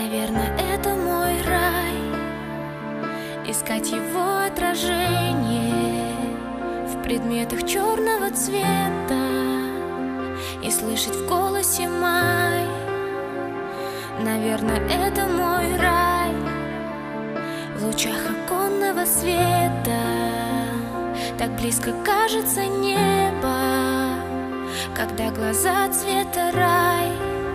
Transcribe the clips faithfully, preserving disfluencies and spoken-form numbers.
Наверное, это мой рай, искать его отражение в предметах черного цвета и слышать в голосе май. Наверное, это мой рай, в лучах оконного света так близко кажется небо, когда глаза цвета рай.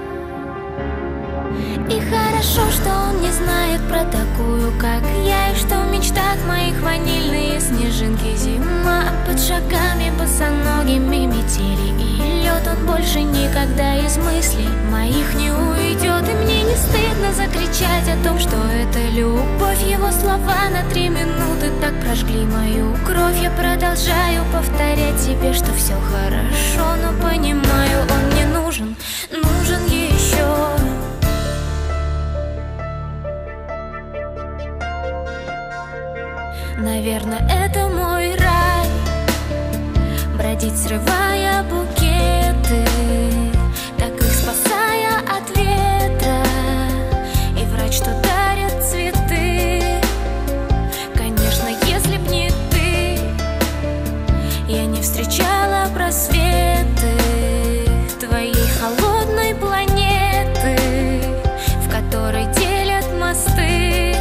И хорошо, что он не знает про такую, как я, и что в мечтах моих ванильные снежинки зима, а под шагами босоногими метели и лед. Он больше никогда из мыслей моих не уйдет, и мне не стыдно закричать о том, что это любовь. Его слова на три минуты так прожгли мою кровь. Я продолжаю повторять себе, что все хорошо, но понимаю, он мне нужен, нужен еще. Наверное, это мой рай, бродить, срывая букеты, так их спасая от ветра, и врать, что дарят цветы. Конечно, если б не ты, я не встречала просветы твоей холодной планеты, в которой делят мосты.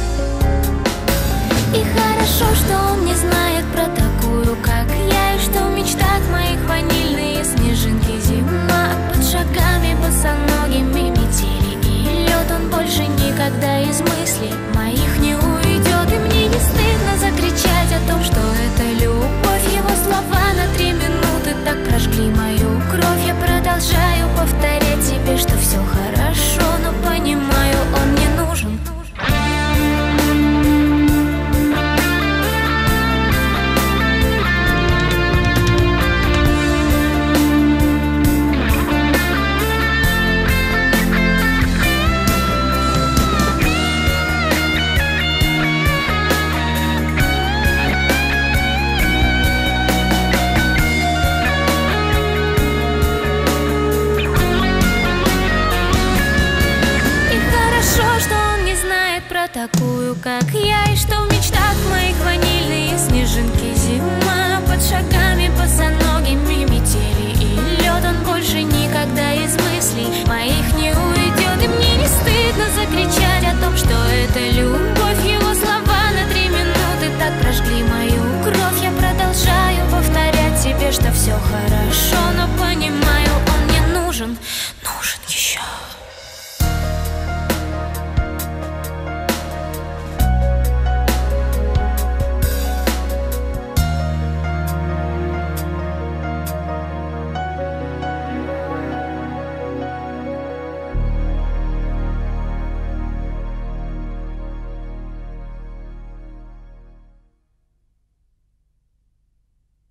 И хорошо, что он не знает про такую, как я, и что в мечтах моих ванильные снежинки зима, а под шагами босоногими метели и лед. Он больше никогда из мыслей моих не уйдет, и мне не стыдно закричать о том, что это любовь. Его слова на три минуты так прожгли мою кровь. Я продолжаю повторять себе, что все хорошо, но понимаю, он мне нужен. Такую, как я, и что в мечтах моих ванильные снежинки зима, под шагами босоногими метели и лед. Он больше никогда из мыслей моих не уйдет, и мне не стыдно закричать о том, что это любовь. Его слова на три минуты так прожгли мою кровь. Я продолжаю повторять себе, что все хорошо.